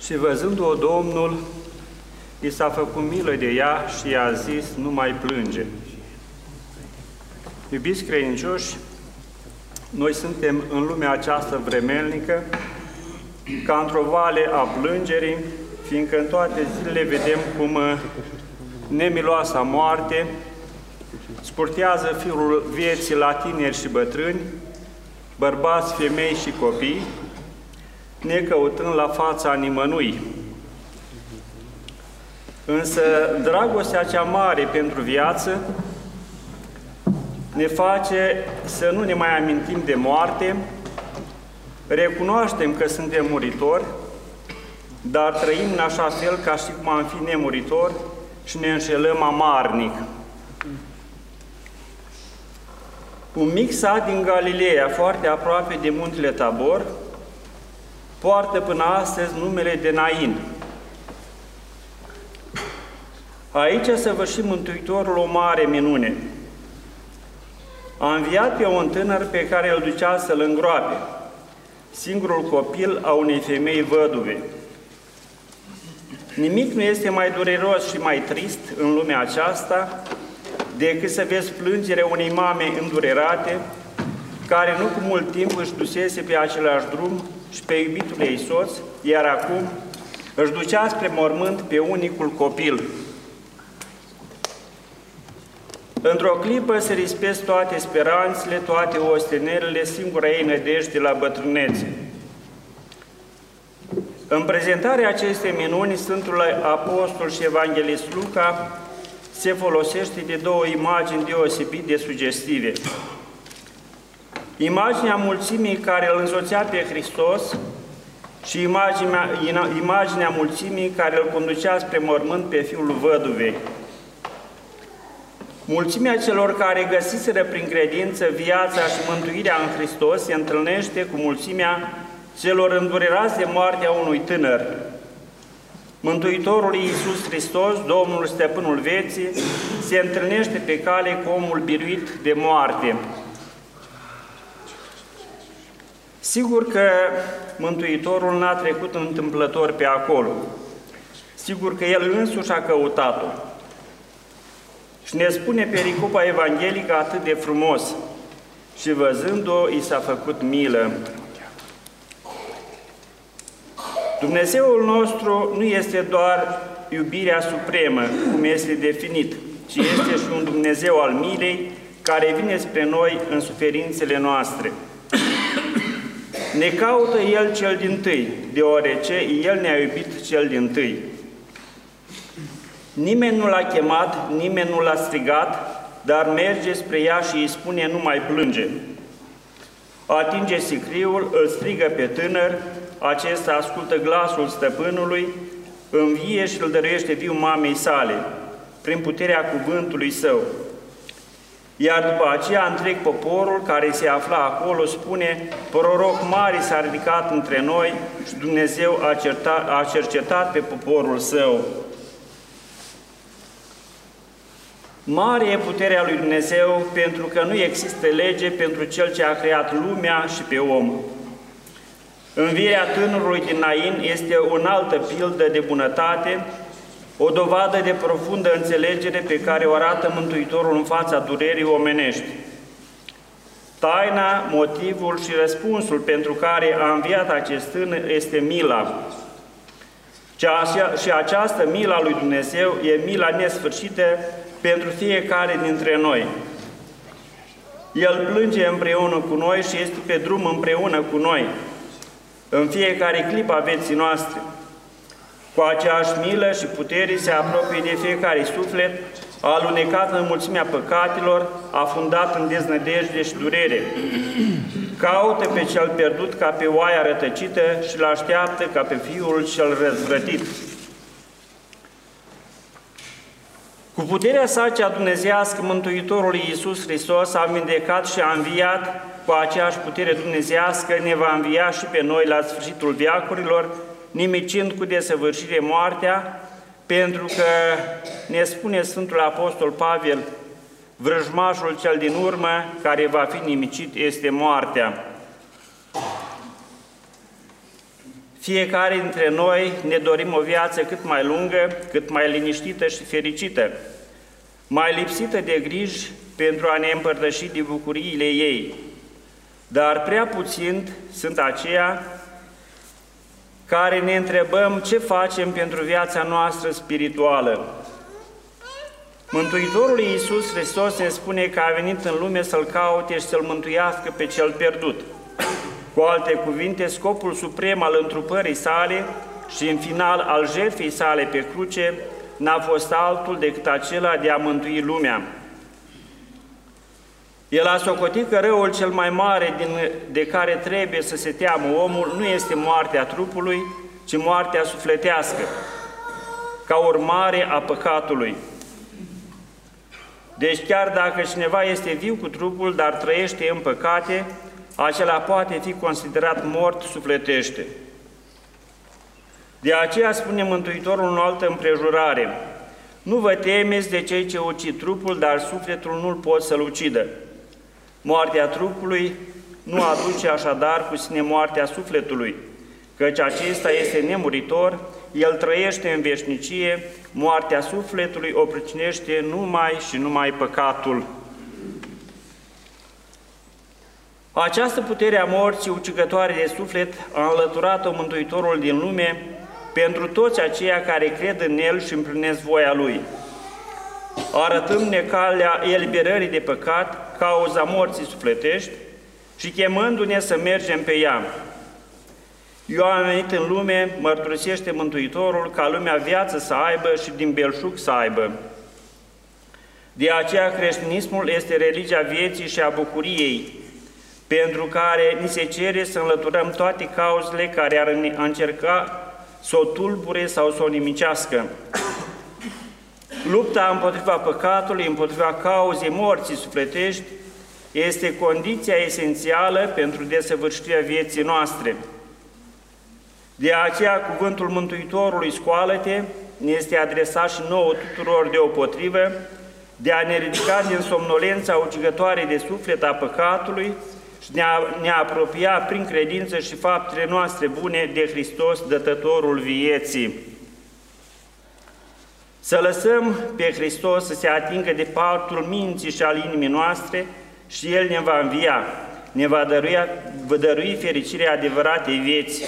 Și văzând-o Domnul, i s-a făcut milă de ea și i-a zis, nu mai plânge. Iubiți credincioși, noi suntem în lumea aceasta vremelnică, ca într-o vale a plângerii, fiindcă în toate zilele vedem cum nemiloasa moarte scurtează firul vieții la tineri și bătrâni, bărbați, femei și copii, necăutând la fața nimănui. Însă dragostea cea mare pentru viață ne face să nu ne mai amintim de moarte, recunoaștem că suntem muritori, dar trăim în așa fel ca și cum am fi nemuritori și ne înșelăm amarnic. Un mic sat din Galileea, foarte aproape de muntele Tabor, poartă până astăzi numele de Nain. Aici a săvârșit Mântuitorul o mare minune. A înviat pe un tânăr pe care îl ducea să-l îngroape, singurul copil a unei femei văduve. Nimic nu este mai dureros și mai trist în lumea aceasta decât să vezi plângerea unei mame îndurerate, care nu cu mult timp își dusese pe același drum și pe iubitul ei soț, iar acum își ducea spre mormânt pe unicul copil. Într-o clipă se rispesc toate speranțele, toate ostenerile, singura ei nădejde la bătrânețe. În prezentarea acestei minuni, Sfântul Apostol și Evanghelist Luca se folosește de două imagini deosebit de sugestive. Imaginea mulțimii care îl însoțea pe Hristos și imaginea mulțimii care îl conducea spre mormânt pe fiul văduvei. Mulțimea celor care găsiseră prin credință viața și mântuirea în Hristos se întâlnește cu mulțimea celor îndurerați de moartea unui tânăr. Mântuitorul Iisus Hristos, Domnul Stăpânul Vieții, se întâlnește pe cale cu omul biruit de moarte. Sigur că Mântuitorul n-a trecut întâmplător pe acolo. Sigur că El însuși a căutat-o. Și ne spune pericopa evanghelică atât de frumos: și văzând-o, i s-a făcut milă. Dumnezeul nostru nu este doar iubirea supremă, cum este definit, ci este și un Dumnezeu al milei, care vine spre noi în suferințele noastre. Ne caută El cel dintâi, deoarece El ne-a iubit cel dintâi. Nimeni nu l-a chemat, nimeni nu l-a strigat, dar merge spre ea și îi spune: nu mai plânge. Atinge sicriul, îl strigă pe tânăr, acesta ascultă glasul stăpânului, învie și îl dăruiește viu mamei sale, prin puterea cuvântului său. Iar după aceea întreg poporul care se afla acolo spune: proroc mare s-a ridicat între noi și Dumnezeu a cercetat pe poporul său. Mare e puterea lui Dumnezeu, pentru că nu există lege pentru Cel ce a creat lumea și pe om. Învierea tânărului din Nain este o altă pildă de bunătate, o dovadă de profundă înțelegere pe care o arată Mântuitorul în fața durerii omenești. Taina, motivul și răspunsul pentru care a înviat acest tânăr este mila. Și această mila lui Dumnezeu e mila nesfârșită pentru fiecare dintre noi. El plânge împreună cu noi și este pe drum împreună cu noi, în fiecare clipă a vieții noastre. Cu aceeași milă și putere se apropie de fiecare suflet, alunecat în mulțimea păcatelor, afundat în deznădejde și durere. Caută pe cel pierdut ca pe oaia rătăcită și îl așteaptă ca pe fiul cel răzvrătit. Cu puterea sa cea dumnezeiască, Mântuitorul Iisus Hristos a vindecat și a înviat. Cu aceeași putere dumnezeiască ne va învia și pe noi la sfârșitul veacurilor, nimicind cu desăvârșire moartea, pentru că ne spune Sfântul Apostol Pavel: vrăjmașul cel din urmă care va fi nimicit este moartea. Fiecare dintre noi ne dorim o viață cât mai lungă, cât mai liniștită și fericită, mai lipsită de griji pentru a ne împărtăși de bucuriile ei. Dar prea puțin sunt aceia care ne întrebăm ce facem pentru viața noastră spirituală. Mântuitorul Iisus Hristos ne spune că a venit în lume să-L caute și să-L mântuiască pe cel pierdut. Cu alte cuvinte, scopul suprem al întrupării sale și în final al jertfei sale pe cruce n-a fost altul decât acela de a mântui lumea. El a socotit că răul cel mai mare de care trebuie să se teamă omul nu este moartea trupului, ci moartea sufletească, ca urmare a păcatului. Deci chiar dacă cineva este viu cu trupul, dar trăiește în păcate, acela poate fi considerat mort sufletește. De aceea spune Mântuitorul în altă împrejurare: nu vă temeți de cei ce ucid trupul, dar sufletul nu-l pot să-l ucidă. Moartea trupului nu aduce așadar cu sine moartea sufletului, căci acesta este nemuritor, el trăiește în veșnicie, moartea sufletului o pricinește numai și numai păcatul. Această putere a morții ucigătoare de suflet a înlăturat-o Mântuitorul din lume pentru toți aceia care cred în El și împlinesc voia Lui, arătându-ne calea eliberării de păcat, cauza morții sufletești și chemându-ne să mergem pe ea. Eu am venit în lume, mărturisește Mântuitorul, ca lumea viață să aibă și din belșug să aibă. De aceea creștinismul este religia vieții și a bucuriei, pentru care ni se cere să înlăturăm toate cauzele care ar încerca să o tulbure sau să o nimicească. Lupta împotriva păcatului, împotriva cauzei morții sufletești, este condiția esențială pentru desăvârșirea vieții noastre. De aceea, cuvântul Mântuitorului, scoală-te, ne este adresat și nouă tuturor deopotrivă, de a ne ridica din somnolența ucigătoare de suflet a păcatului și ne apropia prin credință și faptele noastre bune de Hristos, dătătorul vieții. Să lăsăm pe Hristos să se atingă de paltul minții și al inimii noastre și El ne va învia, ne va dărui fericirea adevăratei vieți.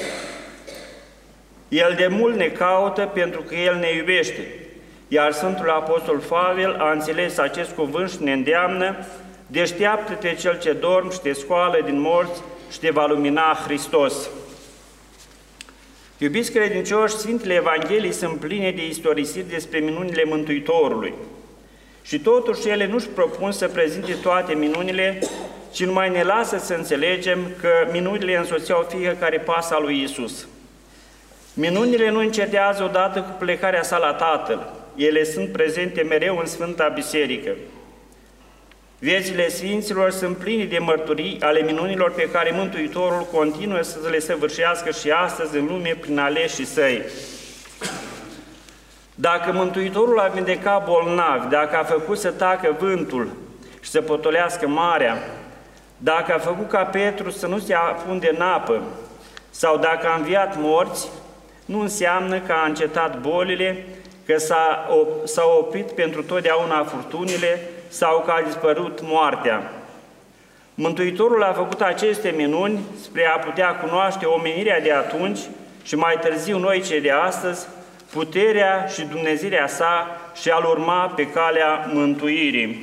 El de mult ne caută pentru că El ne iubește, iar Sfântul Apostol Pavel a înțeles acest cuvânt și ne îndeamnă: deșteaptă-te cel ce dormi și te scoală din morți și te va lumina Hristos. Iubiți credincioși, Sfintele Evangheliei sunt pline de istorisiri despre minunile Mântuitorului. Și totuși ele nu-și propun să prezinte toate minunile, ci numai ne lasă să înțelegem că minunile însoțeau fiecare pas al lui Iisus. Minunile nu încetează odată cu plecarea sa la Tatăl. Ele sunt prezente mereu în Sfânta Biserică. Viețile Sfinților sunt pline de mărturii ale minunilor pe care Mântuitorul continuă să le săvârșească și astăzi în lume prin aleșii Săi. Dacă Mântuitorul a vindecat bolnavi, dacă a făcut să tacă vântul și să potolească marea, dacă a făcut ca Petru să nu se afunde în apă, sau dacă a înviat morți, nu înseamnă că a încetat bolile, că s-au oprit pentru totdeauna furtunile sau că a dispărut moartea. Mântuitorul a făcut aceste minuni spre a putea cunoaște omenirea de atunci și mai târziu noi cei de astăzi, puterea și dumnezeirea sa și a-L urma pe calea mântuirii.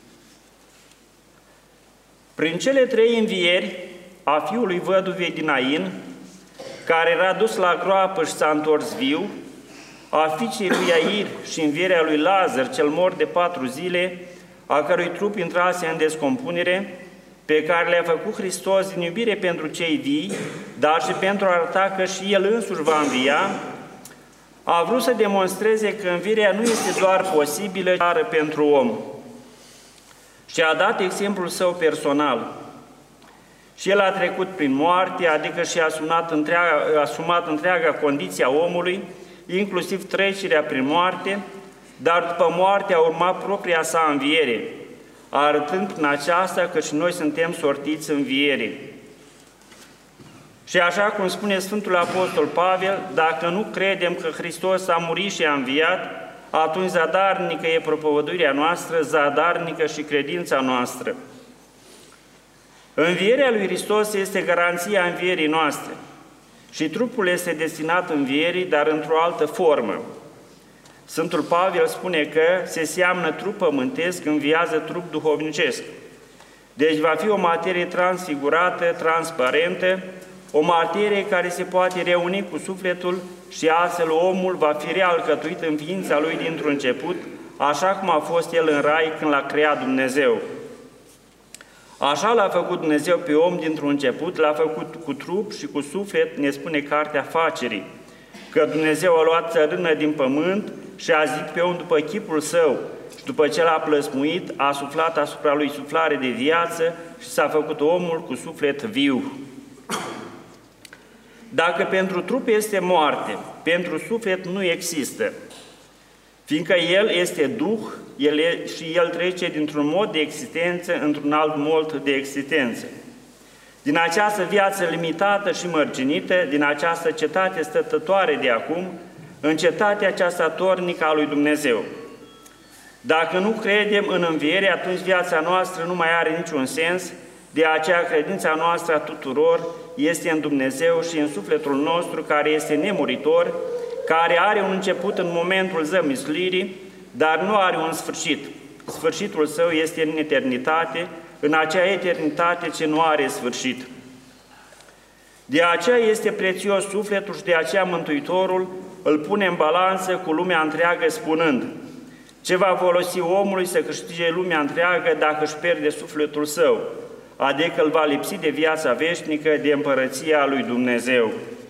Prin cele trei învieri a fiului văduvei din Ain, care era dus la groapă și s-a întors viu, a fiicei lui Iair și învierea lui Lazar, cel mort de 4 zile, a cărui trup intrase în descompunere, pe care le-a făcut Hristos din iubire pentru cei vii, dar și pentru a arăta că și El însuși va învia, a vrut să demonstreze că învierea nu este doar posibilă, dar pentru om. Și a dat exemplul său personal. Și El a trecut prin moarte, adică și-a asumat întreaga condiție a omului, inclusiv trecerea prin moarte, dar după moarte a urmat propria sa înviere, arătând prin aceasta că și noi suntem sortiți în înviere. Și așa cum spune Sfântul Apostol Pavel, dacă nu credem că Hristos a murit și a înviat, atunci zadarnică e propovăduirea noastră, zadarnică și credința noastră. Învierea lui Hristos este garanția învierii noastre și trupul este destinat învierii, dar într-o altă formă. Sfântul Pavel spune că se seamănă trup pământesc, înviază trup duhovnicesc. Deci va fi o materie transfigurată, transparentă, o materie care se poate reuni cu sufletul și astfel omul va fi realcătuit în ființa lui dintr-un început, așa cum a fost el în rai când l-a creat Dumnezeu. Așa l-a făcut Dumnezeu pe om dintr-un început, l-a făcut cu trup și cu suflet, ne spune Cartea Facerii, că Dumnezeu a luat țărână din pământ și a zidit pe om după chipul său și după ce l-a plăsmuit, a suflat asupra lui suflare de viață și s-a făcut omul cu suflet viu. Dacă pentru trup este moarte, pentru suflet nu există, fiindcă el este Duh și el trece dintr-un mod de existență într-un alt mod de existență. Din această viață limitată și mărginită, din această cetate stătătoare de acum, în cetatea aceasta tornică a lui Dumnezeu. Dacă nu credem în înviere, atunci viața noastră nu mai are niciun sens, de aceea credința noastră a tuturor este în Dumnezeu și în sufletul nostru, care este nemuritor, care are un început în momentul zămislirii, dar nu are un sfârșit. Sfârșitul său este în eternitate, în acea eternitate ce nu are sfârșit. De aceea este prețios sufletul și de aceea Mântuitorul îl pune în balanță cu lumea întreagă spunând: ce va folosi omului să câștige lumea întreagă dacă își pierde sufletul său, adică îl va lipsi de viața veșnică, de împărăția lui Dumnezeu.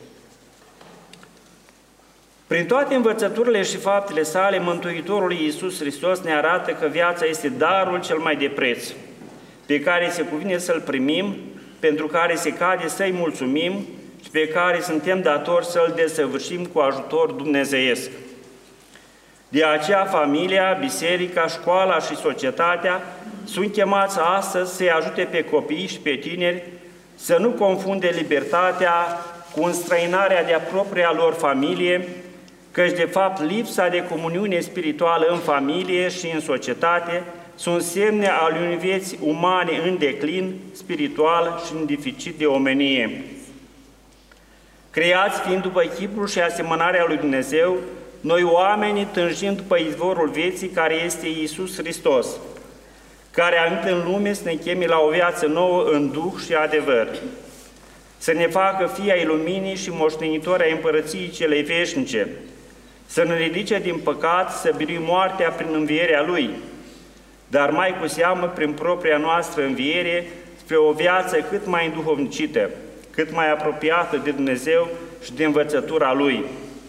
Prin toate învățăturile și faptele sale, Mântuitorul Iisus Hristos ne arată că viața este darul cel mai de preț, pe care se cuvine să-l primim, pentru care se cade să-i mulțumim și pe care suntem datori să-l desăvârșim cu ajutor dumnezeiesc. De aceea, familia, biserica, școala și societatea sunt chemați astăzi să-i ajute pe copii și pe tineri să nu confunde libertatea cu înstrăinarea de-a propria lor familie, căci, de fapt, lipsa de comuniune spirituală în familie și în societate sunt semne ale unei vieți umane în declin spiritual și în deficit de omenie. Creați fiind după chipul și asemănarea lui Dumnezeu, noi oamenii tânjind după izvorul vieții care este Iisus Hristos, care a venit în lume să ne cheme la o viață nouă în Duh și adevăr, să ne facă fii ai luminii și moștenitori ai împărăției celei veșnice, să ne ridice din păcat, să biruim moartea prin învierea Lui, dar mai cu seamă prin propria noastră înviere spre o viață cât mai înduhovnicită, cât mai apropiată de Dumnezeu și de învățătura Lui.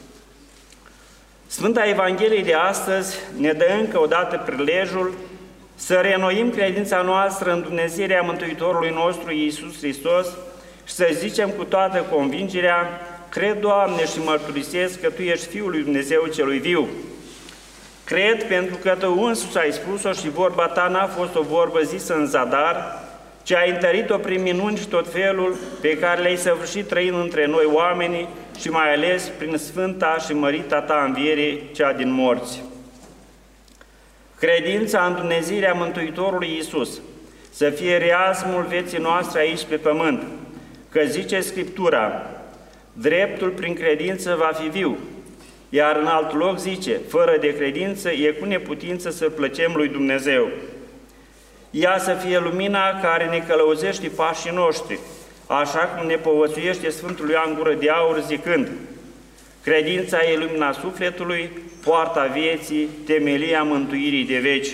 Sfânta Evanghelie de astăzi ne dă încă o dată prilejul să reînnoim credința noastră în Dumnezeirea Mântuitorului nostru Iisus Hristos și să zicem cu toată convingerea: cred, Doamne, și mărturisesc că Tu ești Fiul lui Dumnezeu celui viu. Cred pentru că Tu însuți ai spus-o și vorba Ta n-a fost o vorbă zisă în zadar, ci ai întărit-o prin minuni și tot felul pe care le-ai săvârșit trăind între noi oamenii și mai ales prin sfânta și mărita Ta înviere, cea din morți. Credința în Dumnezeirea Mântuitorului Iisus să fie reazmul vieții noastre aici pe pământ, că zice Scriptura: dreptul prin credință va fi viu, iar în alt loc zice: fără de credință e cu neputință să plăcem lui Dumnezeu. Ea să fie lumina care ne călăuzește pașii noștri, așa cum ne povățuiește Sfântul Ioan Gură de Aur zicând: credința e lumina sufletului, poarta vieții, temelia mântuirii de veci.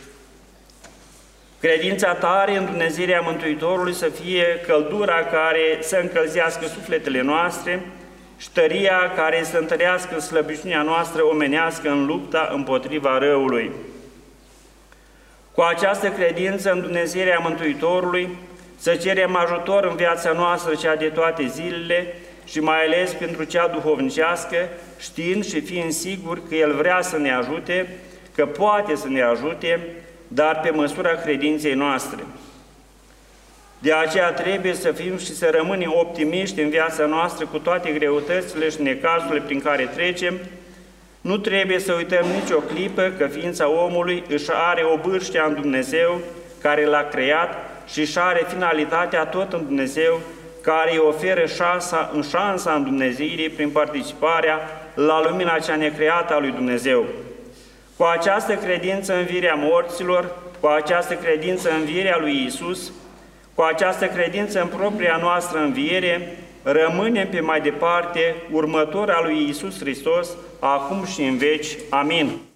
Credința tare în Dumnezeirea Mântuitorului să fie căldura care să încălzească sufletele noastre și tăria care să întărească slăbiciunea noastră omenească în lupta împotriva răului. Cu această credință în Dumnezeirea Mântuitorului să cerem ajutor în viața noastră cea de toate zilele și mai ales pentru cea duhovnicească, știind și fiind sigur că El vrea să ne ajute, că poate să ne ajute, dar pe măsura credinței noastre. De aceea trebuie să fim și să rămânem optimiști în viața noastră cu toate greutățile și necazurile prin care trecem. Nu trebuie să uităm nicio clipă că ființa omului își are o bârșie în Dumnezeu care l-a creat și își are finalitatea tot în Dumnezeu, care îi oferă șansa îndumnezeirii prin participarea la lumina cea necreată a lui Dumnezeu. Cu această credință în învierea morților, cu această credință în învierea lui Iisus, cu această credință în propria noastră înviere, rămânem pe mai departe următori al lui Iisus Hristos, acum și în veci. Amin.